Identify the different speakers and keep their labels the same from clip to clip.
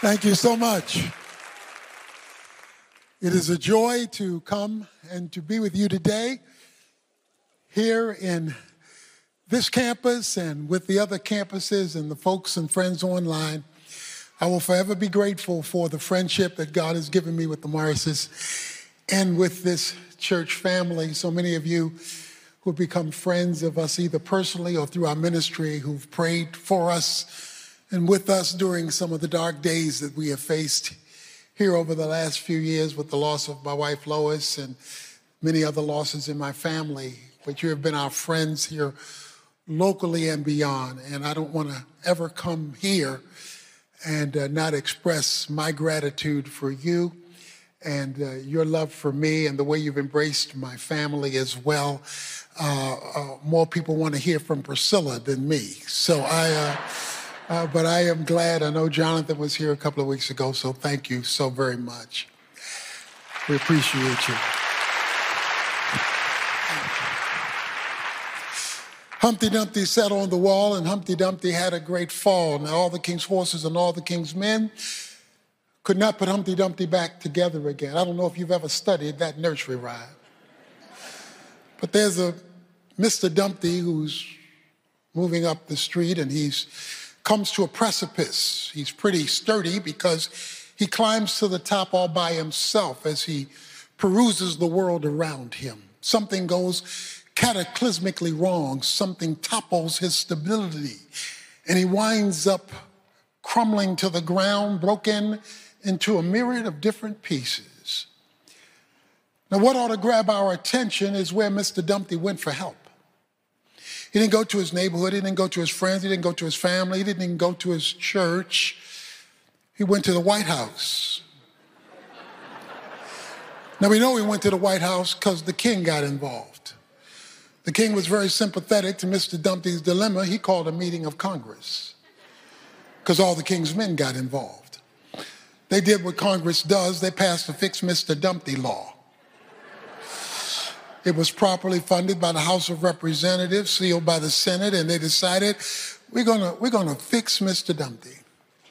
Speaker 1: Thank you so much. It is a joy to come and to be with you today here in this campus and with the other campuses and the folks and friends online. I will forever be grateful for the friendship that God has given me with the Morrises and with this church family. So many of you who have become friends of us either personally or through our ministry, who've prayed for us and with us during some of the dark days that we have faced here over the last few years with the loss of my wife Lois and many other losses in my family. But you have been our friends here locally and beyond. And I don't want to ever come here and not express my gratitude for you and your love for me and the way you've embraced my family as well. More people want to hear from Priscilla than me. So but I am glad. I know Jonathan was here a couple of weeks ago, so thank you so very much. We appreciate you. Humpty Dumpty sat on the wall, and Humpty Dumpty had a great fall. Now all the king's horses and all the king's men could not put Humpty Dumpty back together again. I don't know if you've ever studied that nursery rhyme. But there's a Mr. Dumpty who's moving up the street, and comes to a precipice. He's pretty sturdy because he climbs to the top all by himself as he peruses the world around him. Something goes cataclysmically wrong. Something topples his stability, and he winds up crumbling to the ground, broken into a myriad of different pieces. Now, what ought to grab our attention is where Mr. Dumpty went for help. He didn't go to his neighborhood. He didn't go to his friends. He didn't go to his family. He didn't even go to his church. He went to the White House. Now, we know he went to the White House because the king got involved. The king was very sympathetic to Mr. Dumpty's dilemma. He called a meeting of Congress because all the king's men got involved. They did what Congress does. They passed the Fix Mr. Dumpty law. It was properly funded by the House of Representatives, sealed by the Senate, and they decided we're gonna fix Mr. Dumpty.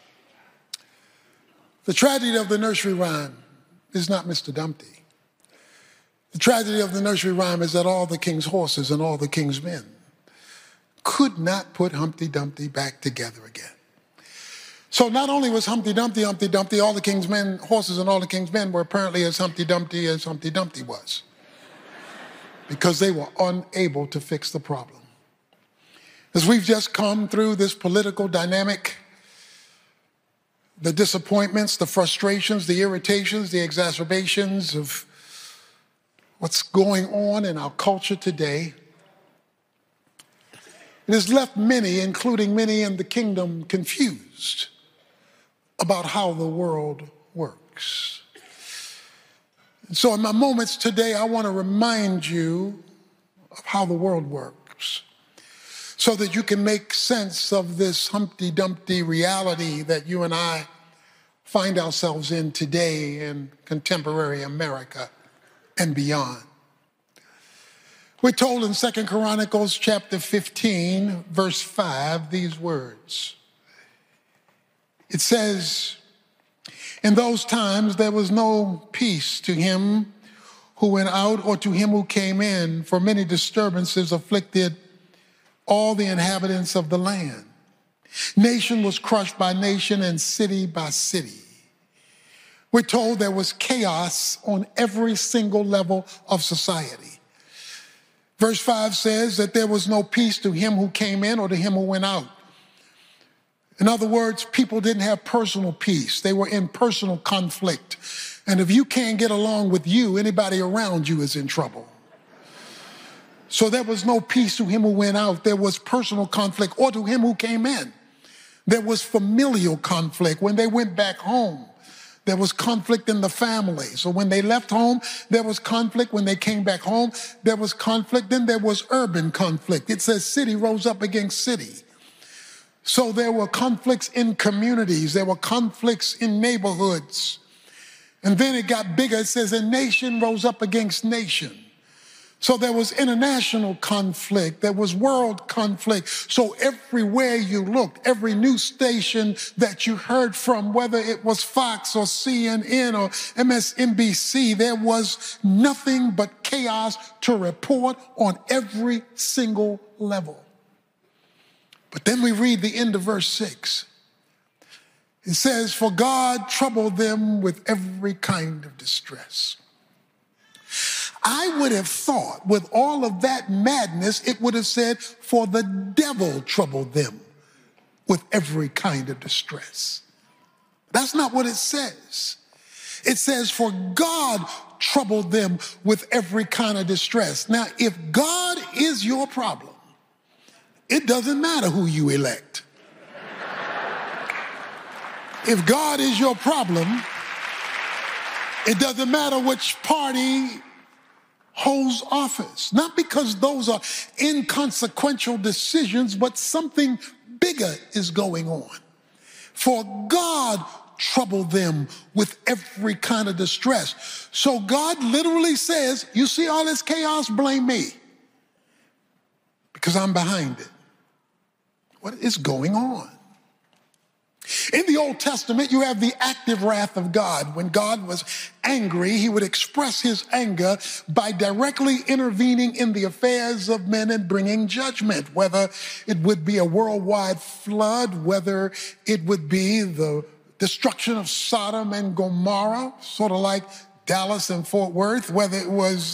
Speaker 1: The tragedy of the nursery rhyme is not Mr. Dumpty. The tragedy of the nursery rhyme is that all the king's horses and all the king's men could not put Humpty Dumpty back together again. So not only was Humpty Dumpty, all the king's men, horses and all the king's men were apparently as Humpty Dumpty was, because they were unable to fix the problem. As we've just come through this political dynamic, the disappointments, the frustrations, the irritations, the exacerbations of what's going on in our culture today, it has left many, including many in the kingdom, confused about how the world works. So in my moments today, I want to remind you of how the world works so that you can make sense of this Humpty Dumpty reality that you and I find ourselves in today in contemporary America and beyond. We're told in 2 Chronicles chapter 15, verse 5, these words. It says, "In those times there was no peace to him who went out or to him who came in, for many disturbances afflicted all the inhabitants of the land. Nation was crushed by nation and city by city." We're told there was chaos on every single level of society. Verse 5 says that there was no peace to him who came in or to him who went out. In other words, people didn't have personal peace. They were in personal conflict. And if you can't get along with you, anybody around you is in trouble. So there was no peace to him who went out. There was personal conflict, or to him who came in. There was familial conflict. When they went back home, there was conflict in the family. So when they left home, there was conflict. When they came back home, there was conflict. Then there was urban conflict. It says city rose up against city. So there were conflicts in communities. There were conflicts in neighborhoods. And then it got bigger. It says a nation rose up against nation. So there was international conflict, there was world conflict. So everywhere you looked, every news station that you heard from, whether it was Fox or CNN or MSNBC, there was nothing but chaos to report on every single level. But then we read the end of verse 6. It says, "For God troubled them with every kind of distress." I would have thought with all of that madness, it would have said, "For the devil troubled them with every kind of distress." That's not what it says. It says, "For God troubled them with every kind of distress." Now, if God is your problem, it doesn't matter who you elect. If God is your problem, it doesn't matter which party holds office. Not because those are inconsequential decisions, but something bigger is going on. For God troubled them with every kind of distress. So God literally says, you see all this chaos, blame me, because I'm behind it. What is going on? In the Old Testament, you have the active wrath of God. When God was angry, he would express his anger by directly intervening in the affairs of men and bringing judgment, whether it would be a worldwide flood, whether it would be the destruction of Sodom and Gomorrah, sort of like Dallas and Fort Worth, whether it was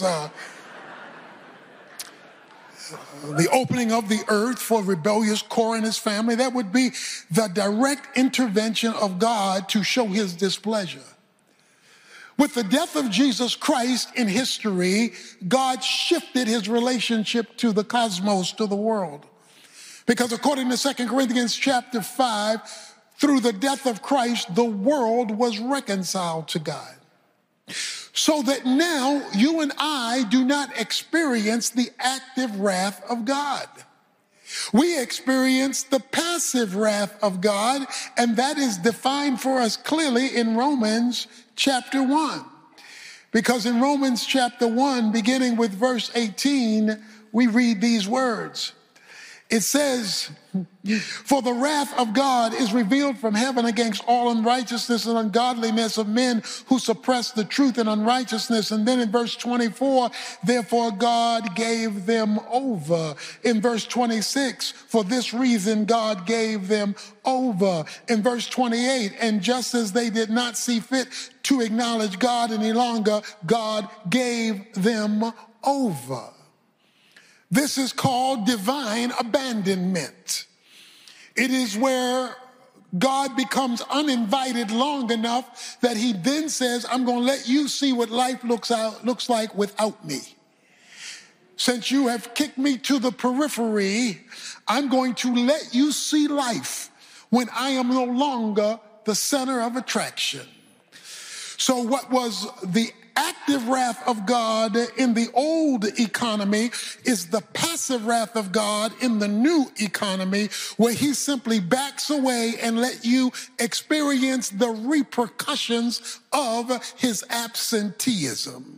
Speaker 1: the opening of the earth for rebellious Korah and his family. That would be the direct intervention of God to show his displeasure. With the death of Jesus Christ in history, God shifted his relationship to the cosmos, to the world. Because according to 2 Corinthians chapter 5, through the death of Christ, the world was reconciled to God. So that now you and I do not experience the active wrath of God. We experience the passive wrath of God, and that is defined for us clearly in Romans chapter 1. Because in Romans chapter 1, beginning with verse 18, we read these words. It says, "For the wrath of God is revealed from heaven against all unrighteousness and ungodliness of men who suppress the truth in unrighteousness." And then in verse 24, "Therefore God gave them over." In verse 26, "For this reason God gave them over." In verse 28, "And just as they did not see fit to acknowledge God any longer, God gave them over." This is called divine abandonment. It is where God becomes uninvited long enough that he then says, "I'm going to let you see what life looks like without me. Since you have kicked me to the periphery, I'm going to let you see life when I am no longer the center of attraction." So what was the active wrath of God in the old economy is the passive wrath of God in the new economy, where he simply backs away and let you experience the repercussions of his absenteeism.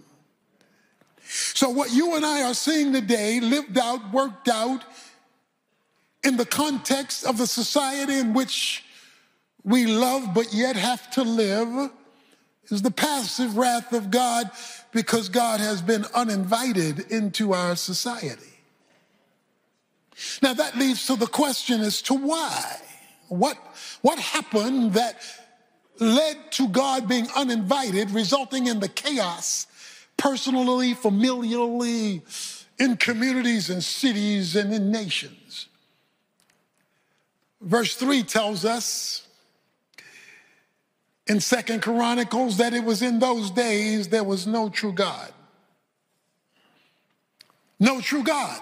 Speaker 1: So what you and I are seeing today, lived out, worked out in the context of the society in which we love but yet have to live, is the passive wrath of God, because God has been uninvited into our society. Now that leads to the question as to why. What happened that led to God being uninvited, resulting in the chaos, personally, familially, in communities and cities and in nations? Verse 3 tells us in 2 Chronicles that it was in those days there was no true God. No true God.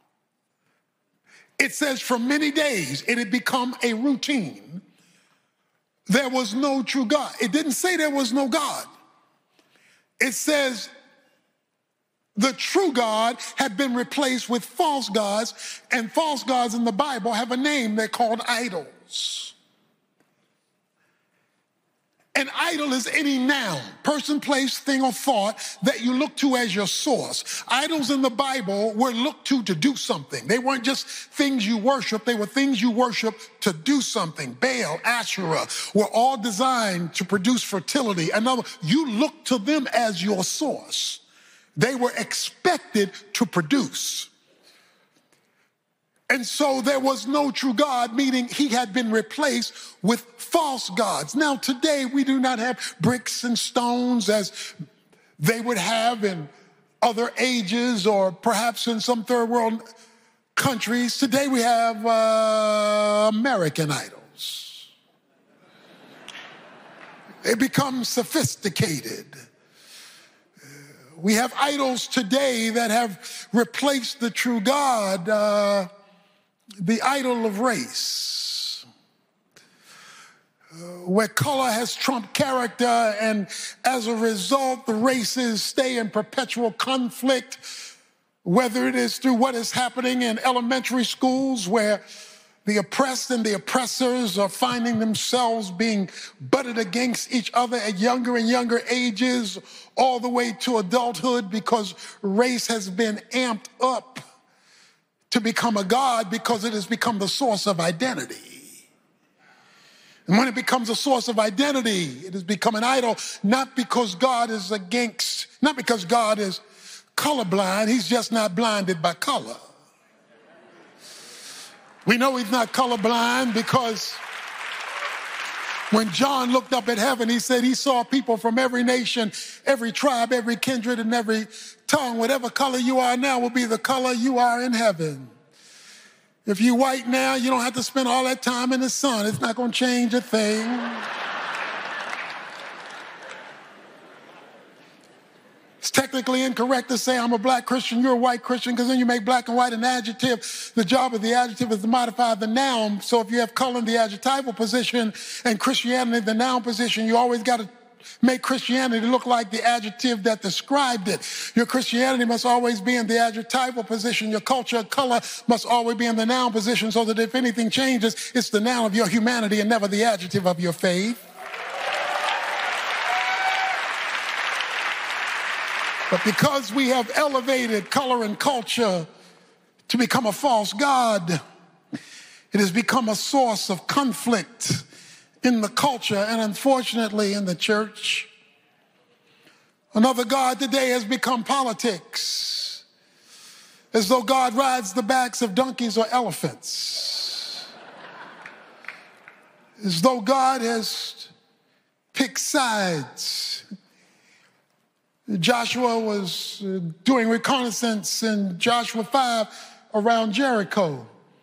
Speaker 1: It says for many days it had become a routine. There was no true God. It didn't say there was no God. It says the true God had been replaced with false gods, and false gods in the Bible have a name. They're called idols. An idol is any noun, person, place, thing, or thought that you look to as your source. Idols in the Bible were looked to do something. They weren't just things you worship. They were things you worship to do something. Baal, Asherah were all designed to produce fertility. You look to them as your source. They were expected to produce. And so there was no true God, meaning he had been replaced with false gods. Now today we do not have bricks and stones as they would have in other ages or perhaps in some third world countries. Today we have American idols. They become sophisticated. We have idols today that have replaced the true God, the idol of race, where color has trumped character, and as a result, the races stay in perpetual conflict, whether it is through what is happening in elementary schools where the oppressed and the oppressors are finding themselves being butted against each other at younger and younger ages, all the way to adulthood, because race has been amped up to become a god because it has become the source of identity. And when it becomes a source of identity, it has become an idol, not because God is colorblind, he's just not blinded by color. We know he's not colorblind because when John looked up at heaven, he said he saw people from every nation, every tribe, every kindred, and every tongue. Whatever color you are now will be the color you are in heaven. If you're white now, you don't have to spend all that time in the sun. It's not going to change a thing. It's technically incorrect to say I'm a black Christian, you're a white Christian, because then you make black and white an adjective. The job of the adjective is to modify the noun. So if you have color in the adjectival position and Christianity in the noun position, you always got to make Christianity look like the adjective that described it. Your Christianity must always be in the adjectival position. Your culture, color must always be in the noun position, so that if anything changes, it's the noun of your humanity and never the adjective of your faith. But because we have elevated color and culture to become a false god, it has become a source of conflict in the culture and unfortunately in the church. Another god today has become politics, as though God rides the backs of donkeys or elephants, as though God has picked sides. Joshua was doing reconnaissance in Joshua 5 around Jericho.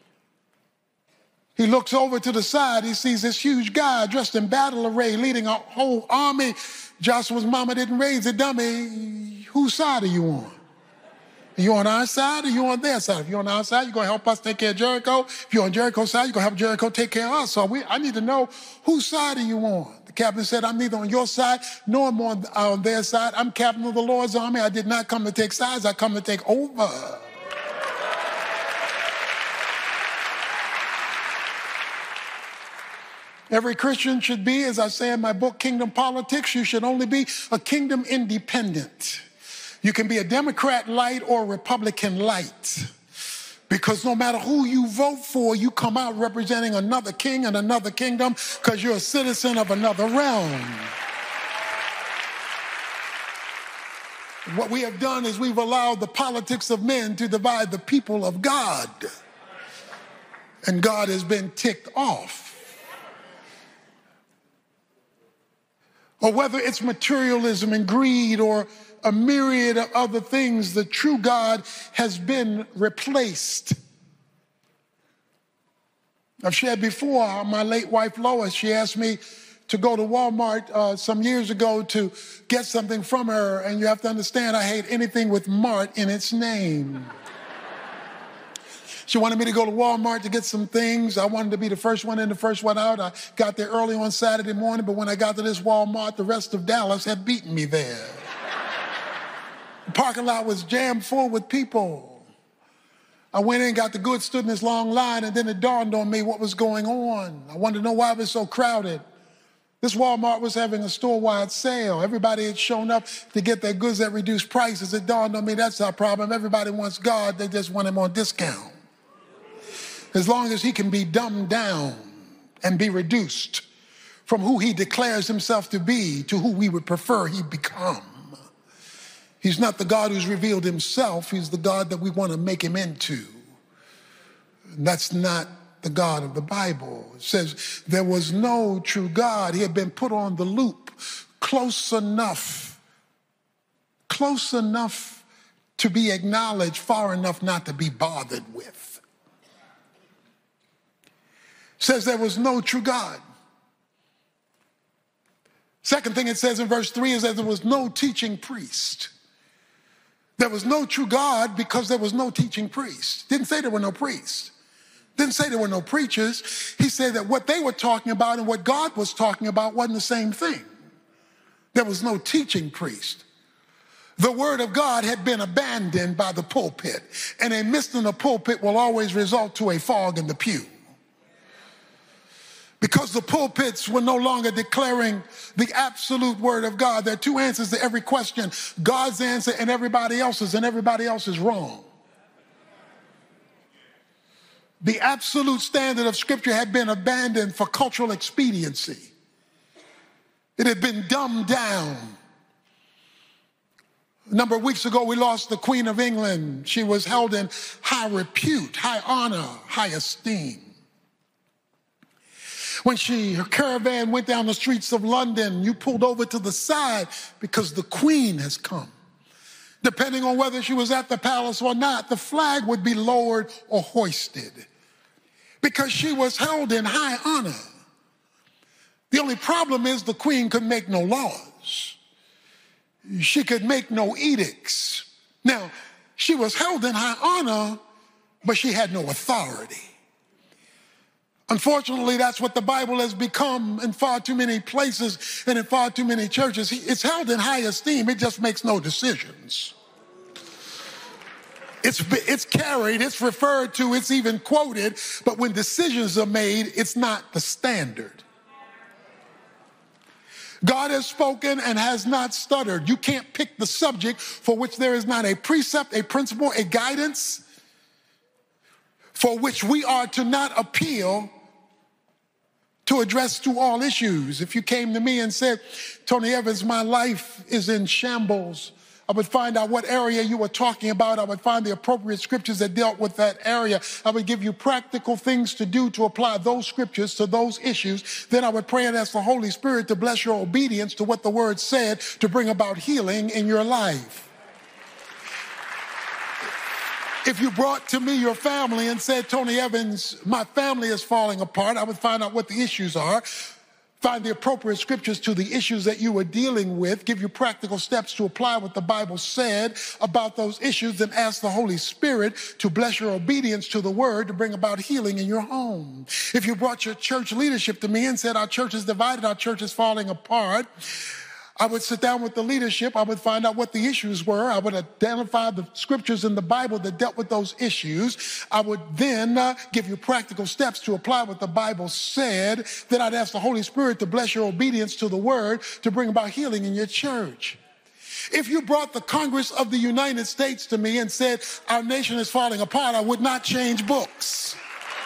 Speaker 1: He looks over to the side. He sees this huge guy dressed in battle array leading a whole army. Joshua's mama didn't raise a dummy. Whose side are you on? Are you on our side or are you on their side? If you're on our side, you're going to help us take care of Jericho. If you're on Jericho's side, you're going to help Jericho take care of us. So I need to know, whose side are you on? The captain said, I'm neither on your side nor am on their side. I'm captain of the Lord's army. I did not come to take sides. I come to take over. Every Christian should be, as I say in my book, Kingdom Politics, you should only be a kingdom independent. You can be a Democrat light or a Republican light, because no matter who you vote for, you come out representing another king and another kingdom, because you're a citizen of another realm. What we have done is we've allowed the politics of men to divide the people of God, and God has been ticked off. Or whether it's materialism and greed or a myriad of other things, the true God has been replaced. I've shared before, my late wife Lois, she asked me to go to Walmart some years ago to get something from her, and you have to understand, I hate anything with Mart in its name. She wanted me to go to Walmart to get some things. I wanted to be the first one in, the first one out. I got there early on Saturday morning, but when I got to this Walmart, the rest of Dallas had beaten me there. The parking lot was jammed full with people. I went in, got the goods, stood in this long line, and then it dawned on me what was going on. I wanted to know why it was so crowded. This Walmart was having a store-wide sale. Everybody had shown up to get their goods at reduced prices. It dawned on me that's our problem. Everybody wants God. They just want him on discount. As long as he can be dumbed down and be reduced from who he declares himself to be to who we would prefer he become. He's not the God who's revealed himself. He's the God that we want to make him into. And that's not the God of the Bible. It says there was no true God. He had been put on the loop close enough to be acknowledged, far enough not to be bothered with. It says there was no true God. Second thing it says in verse 3 is that there was no teaching priest. There was no true God because there was no teaching priest. Didn't say there were no priests. Didn't say there were no preachers. He said that what they were talking about and what God was talking about wasn't the same thing. There was no teaching priest. The word of God had been abandoned by the pulpit, and a mist in the pulpit will always result to a fog in the pew. Because the pulpits were no longer declaring the absolute word of God. There are two answers to every question: God's answer and everybody else's is wrong. The absolute standard of Scripture had been abandoned for cultural expediency. It had been dumbed down. A number of weeks ago, we lost the Queen of England. She was held in high repute, high honor, high esteem. When her caravan went down the streets of London, you pulled over to the side because the Queen has come. Depending on whether she was at the palace or not, the flag would be lowered or hoisted because she was held in high honor. The only problem is the Queen could make no laws. She could make no edicts. Now, she was held in high honor, but she had no authority. Unfortunately, that's what the Bible has become in far too many places and in far too many churches. It's held in high esteem. It just makes no decisions. It's carried, it's referred to, it's even quoted, but when decisions are made, it's not the standard. God has spoken and has not stuttered. You can't pick the subject for which there is not a precept, a principle, a guidance, for which we are to not appeal to address to all issues. If you came to me and said, Tony Evans, my life is in shambles, I would find out what area you were talking about. I would find the appropriate scriptures that dealt with that area. I would give you practical things to do to apply those scriptures to those issues. Then I would pray and ask the Holy Spirit to bless your obedience to what the word said to bring about healing in your life. If you brought to me your family and said, Tony Evans, my family is falling apart, I would find out what the issues are, find the appropriate scriptures to the issues that you were dealing with, give you practical steps to apply what the Bible said about those issues, then ask the Holy Spirit to bless your obedience to the word to bring about healing in your home. If you brought your church leadership to me and said, our church is divided, our church is falling apart, I would sit down with the leadership. I would find out what the issues were. I would identify the scriptures in the Bible that dealt with those issues. I would then give you practical steps to apply what the Bible said. Then I'd ask the Holy Spirit to bless your obedience to the word to bring about healing in your church. If you brought the Congress of the United States to me and said, our nation is falling apart, I would not change books.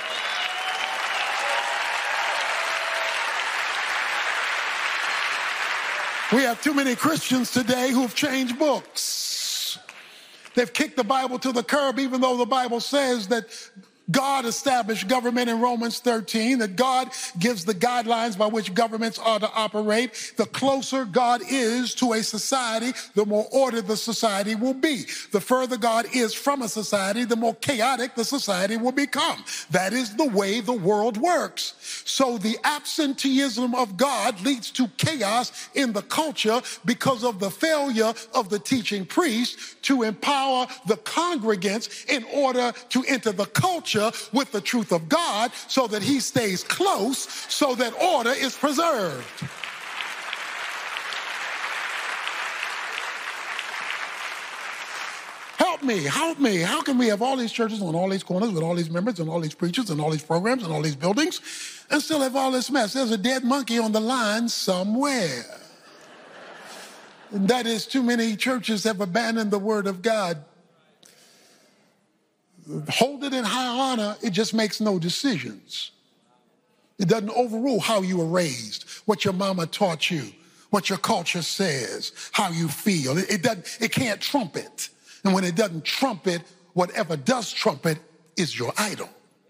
Speaker 1: We have too many Christians today who've changed books. They've kicked the Bible to the curb, even though the Bible says that God established government in Romans 13, that God gives the guidelines by which governments are to operate. The closer God is to a society, the more ordered the society will be. The further God is from a society, the more chaotic the society will become. That is the way the world works. So the absenteeism of God leads to chaos in the culture because of the failure of the teaching priest to empower the congregants in order to enter the culture with the truth of God so that he stays close, so that order is preserved. Help help me. How can we have all these churches on all these corners with all these members and all these preachers and all these programs and all these buildings and still have all this mess? There's a dead monkey on the line somewhere. And that is, too many churches have abandoned the word of God. Hold it in high honor, it just makes no decisions. It doesn't overrule how you were raised, what your mama taught you, what your culture says, how you feel. It can't trump it. And when it doesn't trump it, whatever does trump it is your idol.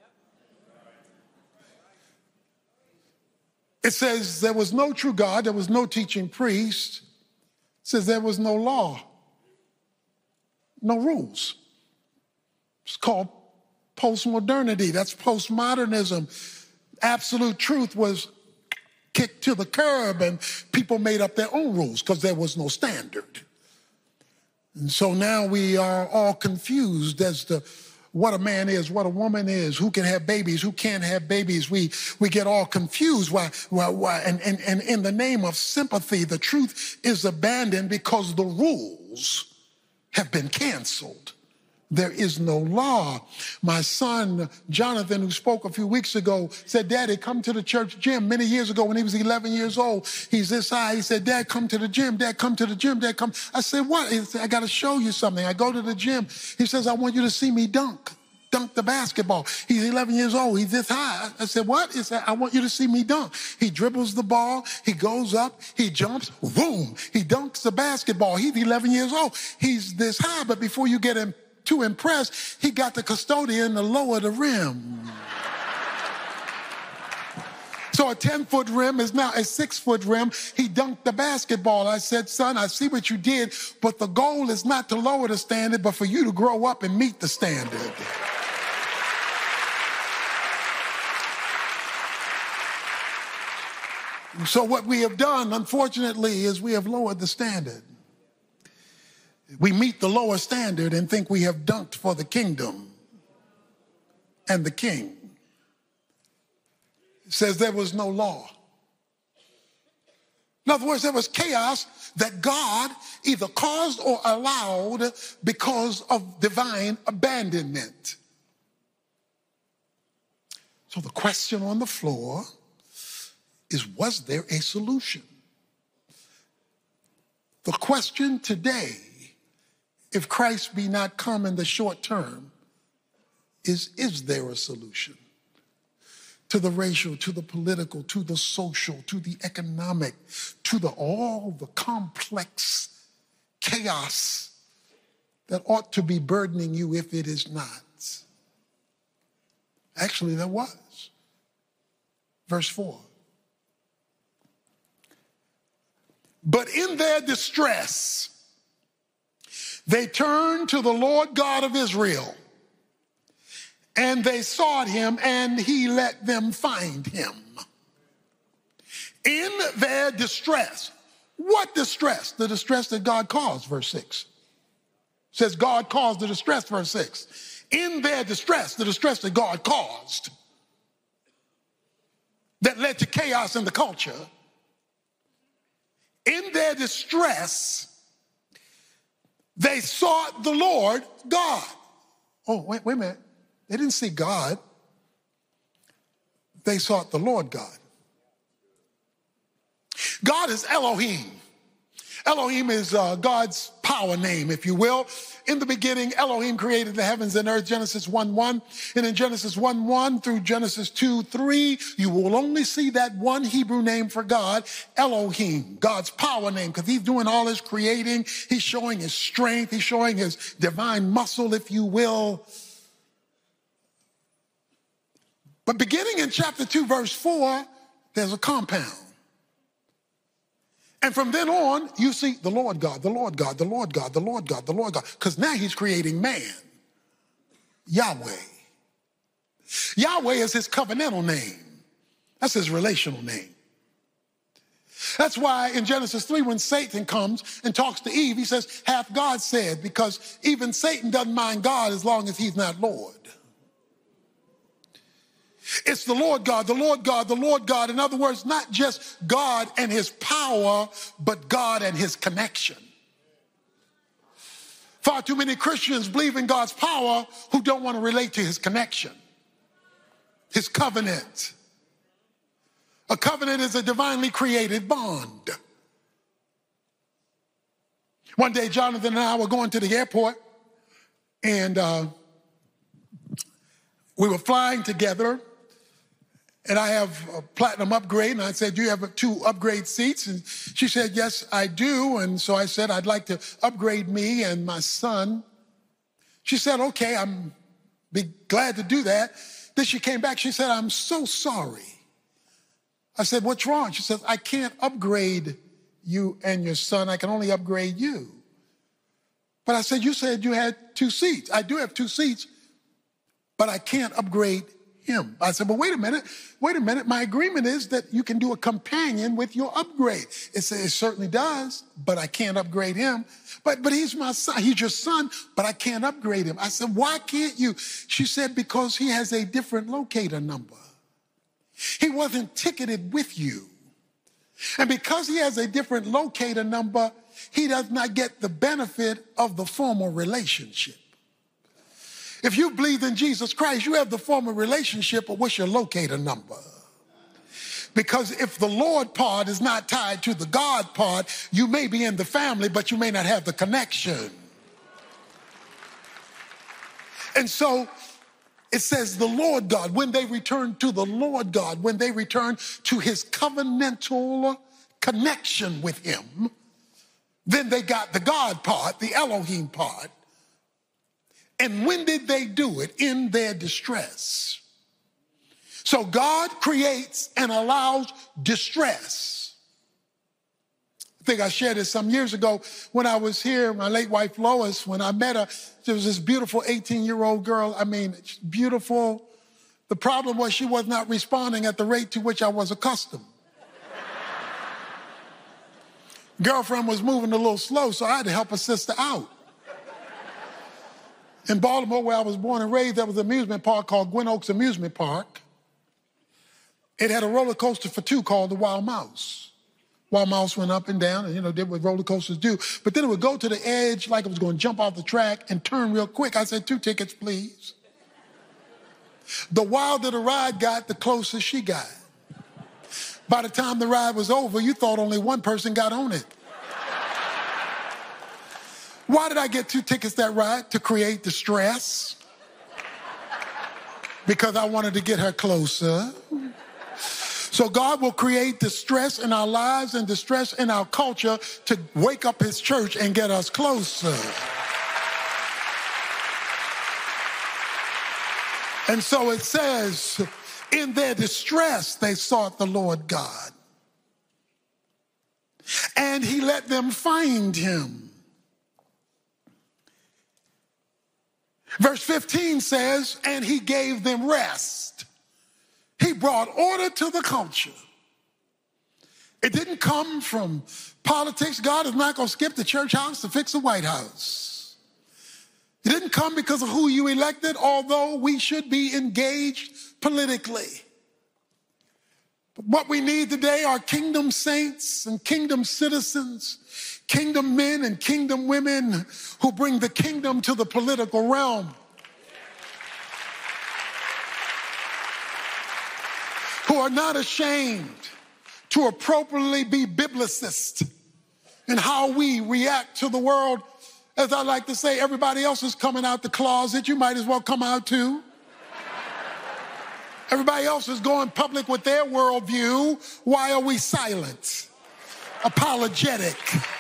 Speaker 1: It says there was no true God, there was no teaching priest. It says there was no law, no rules. It's called postmodernity. That's postmodernism. Absolute truth was kicked to the curb and people made up their own rules because there was no standard. And so now we are all confused as to what a man is, what a woman is, who can have babies, who can't have babies. We get all confused. Why? And in the name of sympathy, the truth is abandoned because the rules have been canceled. There is no law. My son, Jonathan, who spoke a few weeks ago, said, Daddy, come to the church gym. Many years ago when he was 11 years old, he's this high. He said, Dad, come to the gym. Dad, come to the gym. Dad, come. I said, what? He said, I got to show you something. I go to the gym. He says, I want you to see me dunk the basketball. He's 11 years old. He's this high. I said, what? He said, I want you to see me dunk. He dribbles the ball. He goes up. He jumps. Boom. He dunks the basketball. He's 11 years old. He's this high, but before you get him too impressed, he got the custodian to lower the rim. So a 10-foot rim is now a 6-foot rim. He dunked the basketball. I said, son, I see what you did, but the goal is not to lower the standard, but for you to grow up and meet the standard. So what we have done, unfortunately, is we have lowered the standard. We meet the lower standard and think we have dunked for the kingdom and the king. It says there was no law. In other words, there was chaos that God either caused or allowed because of divine abandonment. So the question on the floor is, was there a solution? The question today, if Christ be not come in the short term, is there a solution to the racial, to the political, to the social, to the economic, to all the complex chaos that ought to be burdening you if it is not? Actually, there was. Verse 4. But in their distress, they turned to the Lord God of Israel, and they sought him, and he let them find him. In their distress. What distress? The distress that God caused, verse 6. It says God caused the distress, verse 6. In their distress, the distress that God caused, that led to chaos in the culture. In their distress, they sought the Lord God. Oh, wait a minute. They didn't see God. They sought the Lord God. God is Elohim. Elohim is God's power name, if you will. In the beginning, Elohim created the heavens and earth, Genesis 1:1. And in Genesis 1:1 through Genesis 2:3, you will only see that one Hebrew name for God, Elohim, God's power name, because he's doing all his creating. He's showing his strength. He's showing his divine muscle, if you will. But beginning in chapter 2, verse 4, there's a compound. And from then on, you see the Lord God, the Lord God, the Lord God, the Lord God, the Lord God. Because now he's creating man. Yahweh. Yahweh is his covenantal name. That's his relational name. That's why in Genesis 3, when Satan comes and talks to Eve, he says, hath God said, because even Satan doesn't mind God as long as he's not Lord. It's the Lord God, the Lord God, the Lord God. In other words, not just God and his power, but God and his connection. Far too many Christians believe in God's power who don't want to relate to his connection, his covenant. A covenant is a divinely created bond. One day, Jonathan and I were going to the airport, and we were flying together, and I have a platinum upgrade, and I said, do you have 2 upgrade seats? And she said, yes, I do. And so I said, I'd like to upgrade me and my son. She said, okay, I'm be glad to do that. Then she came back, she said, I'm so sorry. I said, what's wrong? She said, I can't upgrade you and your son. I can only upgrade you. But I said, you said you had 2 seats. I do have 2 seats, but I can't upgrade him. I said, well, wait a minute. My agreement is that you can do a companion with your upgrade. It certainly does, but I can't upgrade him. But he's my son. He's your son, but I can't upgrade him. I said, why can't you? She said, because he has a different locator number. He wasn't ticketed with you. And because he has a different locator number, he does not get the benefit of the former relationship. If you believe in Jesus Christ, you have the former relationship, but what's your locator number? Because if the Lord part is not tied to the God part, you may be in the family, but you may not have the connection. And so it says the Lord God, when they return to the Lord God, when they return to his covenantal connection with him, then they got the God part, the Elohim part. And when did they do it? In their distress. So God creates and allows distress. I think I shared this some years ago when I was here, my late wife Lois, when I met her, there was this beautiful 18-year-old girl. I mean, beautiful. The problem was she was not responding at the rate to which I was accustomed. Girlfriend was moving a little slow, so I had to help her sister out. In Baltimore, where I was born and raised, there was an amusement park called Gwynn Oaks Amusement Park. It had a roller coaster for 2 called the Wild Mouse. Wild Mouse went up and down and, did what roller coasters do. But then it would go to the edge like it was going to jump off the track and turn real quick. I said, 2 tickets, please. The wilder the ride got, the closer she got. By the time the ride was over, you thought only one person got on it. Why did I get 2 tickets that ride? To create distress. Because I wanted to get her closer. So God will create distress in our lives and distress in our culture to wake up his church and get us closer. And so it says, in their distress, they sought the Lord God. And he let them find him. Verse 15 says, and he gave them rest. He brought order to the culture. It didn't come from politics. God is not going to skip the church house to fix the White House. It didn't come because of who you elected, although we should be engaged politically. But what we need today are kingdom saints and kingdom citizens, kingdom men and kingdom women who bring the kingdom to the political realm. Who are not ashamed to appropriately be biblicists in how we react to the world. As I like to say, everybody else is coming out the closet. You might as well come out too. Everybody else is going public with their worldview. Why are we silent? Apologetic.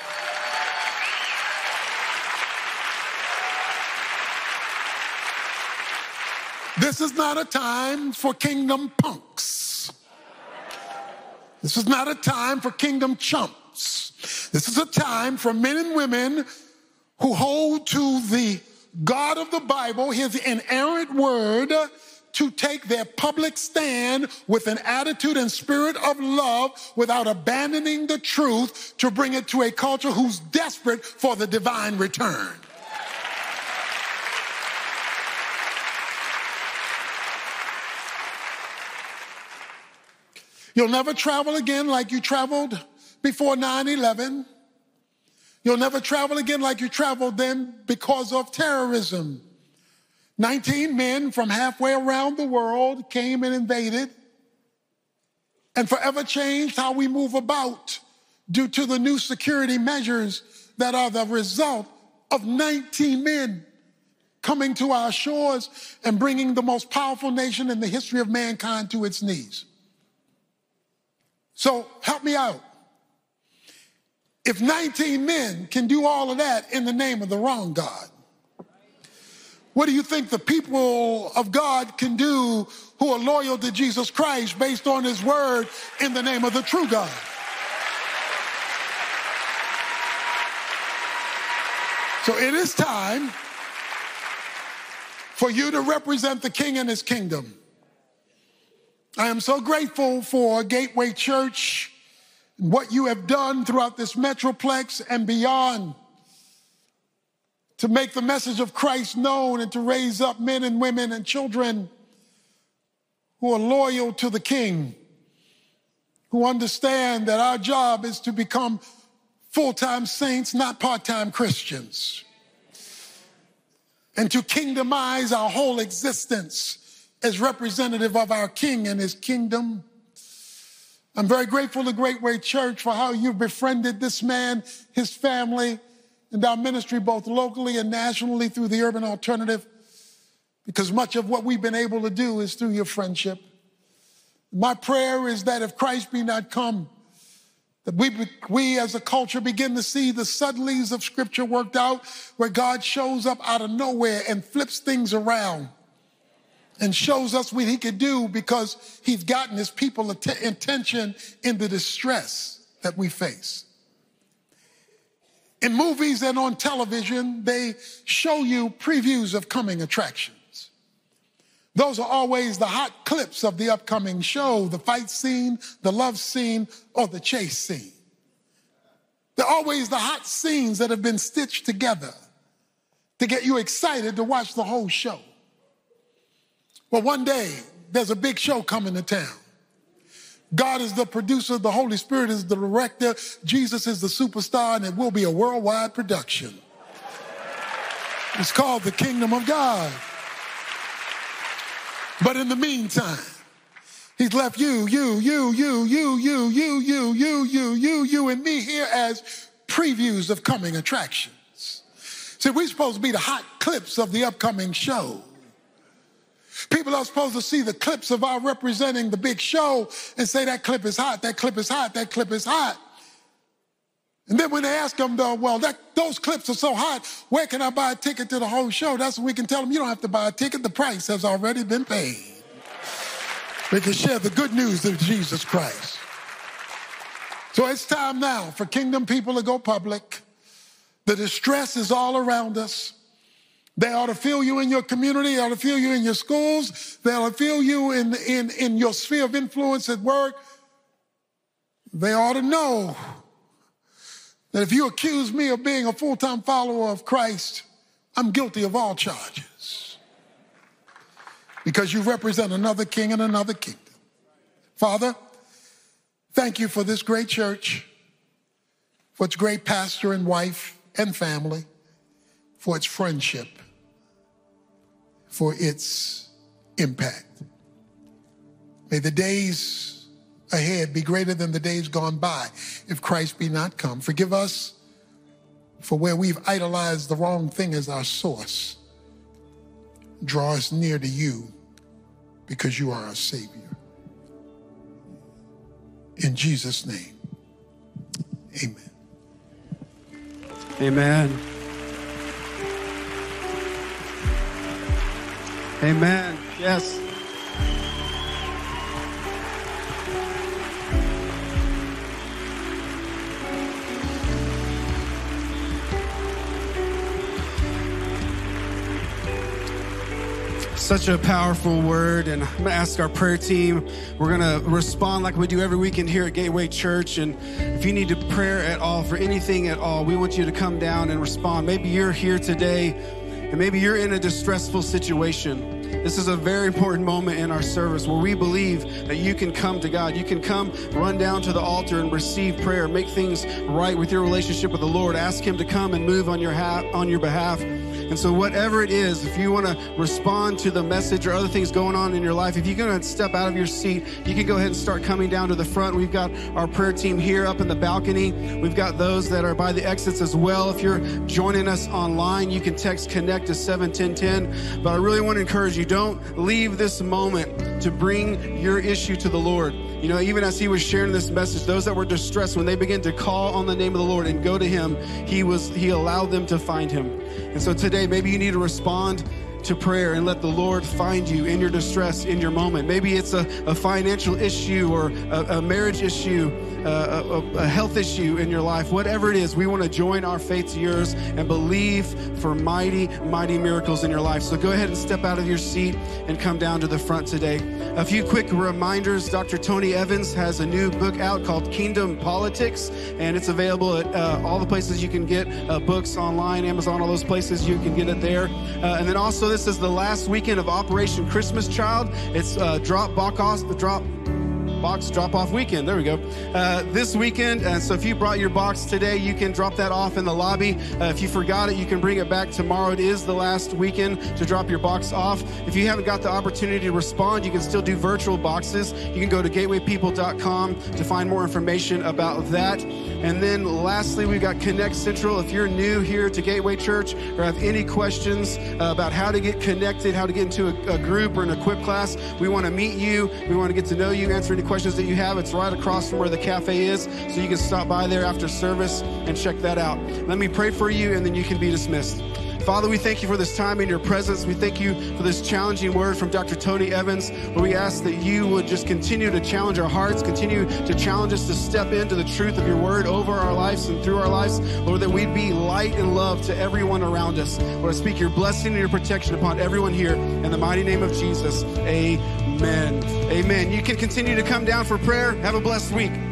Speaker 1: This is not a time for kingdom punks. This is not a time for kingdom chumps. This is a time for men and women who hold to the God of the Bible, his inerrant word, to take their public stand with an attitude and spirit of love without abandoning the truth to bring it to a culture who's desperate for the divine return. You'll never travel again like you traveled before 9/11. You'll never travel again like you traveled then because of terrorism. 19 men from halfway around the world came and invaded and forever changed how we move about due to the new security measures that are the result of 19 men coming to our shores and bringing the most powerful nation in the history of mankind to its knees. So help me out. If 19 men can do all of that in the name of the wrong God, what do you think the people of God can do who are loyal to Jesus Christ based on his word in the name of the true God? So it is time for you to represent the King and his kingdom. I am so grateful for Gateway Church and what you have done throughout this Metroplex and beyond to make the message of Christ known and to raise up men and women and children who are loyal to the King, who understand that our job is to become full-time saints, not part-time Christians, and to kingdomize our whole existence as representative of our King and his kingdom. I'm very grateful to Gateway Church for how you've befriended this man, his family, and our ministry both locally and nationally through the Urban Alternative, because much of what we've been able to do is through your friendship. My prayer is that if Christ be not come, that we as a culture begin to see the subtleties of Scripture worked out, where God shows up out of nowhere and flips things around and shows us what he could do because he's gotten his people attention in the distress that we face. In movies and on television, they show you previews of coming attractions. Those are always the hot clips of the upcoming show, the fight scene, the love scene, or the chase scene. They're always the hot scenes that have been stitched together to get you excited to watch the whole show. Well, one day, there's a big show coming to town. God is the producer, the Holy Spirit is the director, Jesus is the superstar, and it will be a worldwide production. It's called The Kingdom of God. But in the meantime, he's left you, and me here as previews of coming attractions. See, we're supposed to be the hot clips of the upcoming show. People are supposed to see the clips of our representing the big show and say that clip is hot, that clip is hot, that clip is hot. And then when they ask them, though, well, those clips are so hot, where can I buy a ticket to the whole show? That's when we can tell them, you don't have to buy a ticket. The price has already been paid. We can share the good news of Jesus Christ. So it's time now for kingdom people to go public. The distress is all around us. They ought to feel you in your community. They ought to feel you in your schools. They ought to feel you in your sphere of influence at work. They ought to know that if you accuse me of being a full-time follower of Christ, I'm guilty of all charges because you represent another king and another kingdom. Father, thank you for this great church, for its great pastor and wife and family, for its friendship, for its impact. May the days ahead be greater than the days gone by if Christ be not come. Forgive us for where we've idolized the wrong thing as our source. Draw us near to you because you are our Savior. In Jesus' name, amen.
Speaker 2: Amen. Amen. Yes. Such a powerful word, and I'm gonna ask our prayer team. We're gonna respond like we do every weekend here at Gateway Church, and if you need a prayer at all for anything at all, we want you to come down and respond. Maybe you're here today and maybe you're in a distressful situation. This is a very important moment in our service where we believe that you can come to God. You can come, run down to the altar and receive prayer, make things right with your relationship with the Lord. Ask him to come and move on your behalf. And so whatever it is, if you want to respond to the message or other things going on in your life, if you're going to step out of your seat, you can go ahead and start coming down to the front. We've got our prayer team here up in the balcony. We've got those that are by the exits as well. If you're joining us online, you can text CONNECT to 71010. But I really want to encourage you, don't leave this moment to bring your issue to the Lord. You know, even as he was sharing this message, those that were distressed, when they began to call on the name of the Lord and go to him, he allowed them to find him. And so today, maybe you need to respond to prayer and let the Lord find you in your distress, in your moment. Maybe it's a financial issue or a marriage issue, a health issue in your life. Whatever it is, we want to join our faith to yours and believe for mighty, mighty miracles in your life. So go ahead and step out of your seat and come down to the front today. A few quick reminders. Dr. Tony Evans has a new book out called Kingdom Politics, and it's available at all the places you can get books online, Amazon, all those places you can get it there. And then also, this is the last weekend of Operation Christmas Child. It's drop-off weekend. There we go. This weekend. So if you brought your box today, you can drop that off in the lobby. If you forgot it, you can bring it back tomorrow. It is the last weekend to drop your box off. If you haven't got the opportunity to respond, you can still do virtual boxes. You can go to gatewaypeople.com to find more information about that. And then lastly, we've got Connect Central. If you're new here to Gateway Church or have any questions about how to get connected, how to get into a group or an equip class, we want to meet you. We want to get to know you, answer any questions that you have. It's right across from where the cafe is, so you can stop by there after service and check that out. Let me pray for you, and then you can be dismissed. Father, we thank you for this time in your presence. We thank you for this challenging word from Dr. Tony Evans, where we ask that you would just continue to challenge our hearts, continue to challenge us to step into the truth of your word over our lives and through our lives. Lord, that we'd be light and love to everyone around us. Lord, I speak your blessing and your protection upon everyone here. In the mighty name of Jesus, amen. Amen. You can continue to come down for prayer. Have a blessed week.